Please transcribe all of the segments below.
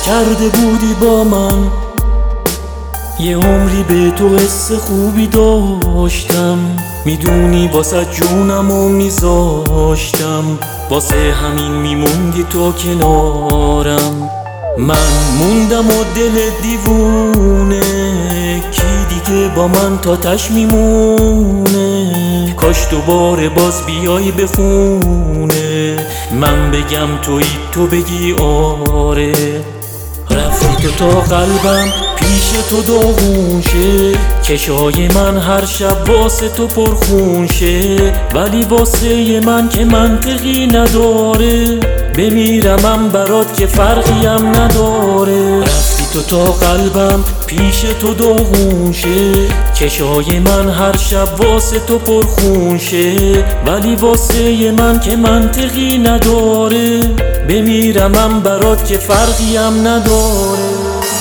کرده بودی با من. یه عمری به تو حس خوبی داشتم، میدونی واسه جونمو میذاشتم، واسه همین میموندی تو کنارم. من موندم و دل دیوونه، کی دیگه با من تا تش میمونه؟ کاش دوباره باز بیای به خونه، من بگم تویی تو بگی آره. رفتی تو تا قلبم پیش تو داغون شه، چشای من هر شب واسه تو پرخون شه، ولی واسه من که منطقی نداره، بمیرمم برات که فرقی هم نداره. رفتی تو تا قلبم پیش تو داغون شه، چشای من هر شب واسه تو پرخون شه، ولی واسه من که منطقی نداره، بمیرمم برات که فرقی هم نداره.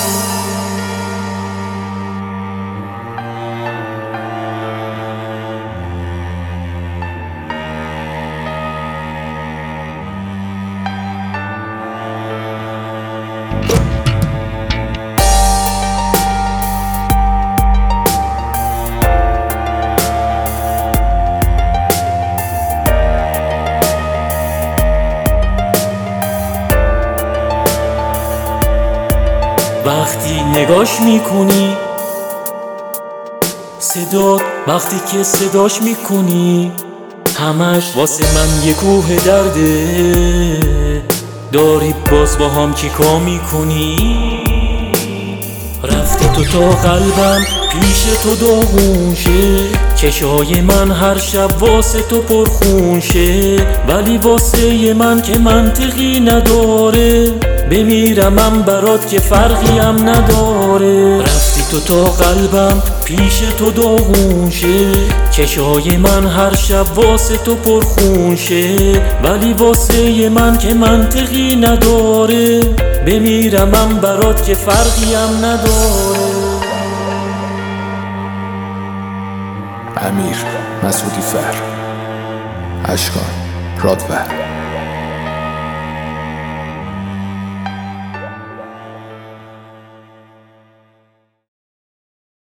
وقتی نگاش میکنی صدات، وقتی که صداش میکنی، همش واسه من یه کوه درده. داری باز با هم چیکار میکنی؟ رفتی تو تا قلبم پیش تو داغون شه، چشای من هر شب واسه تو پرخون شه، ولی واسه من که منطقی نداره، بمیرمم برات که فرقی هم نداره. رفتی تو تا قلبم پیش تو داغون شه، چشای من هر شب واسه تو پرخون شه، ولی واسه من که منطقی نداره، بمیرمم برات که فرقی هم نداره. امیر مسعودی فر، اشکان رادور.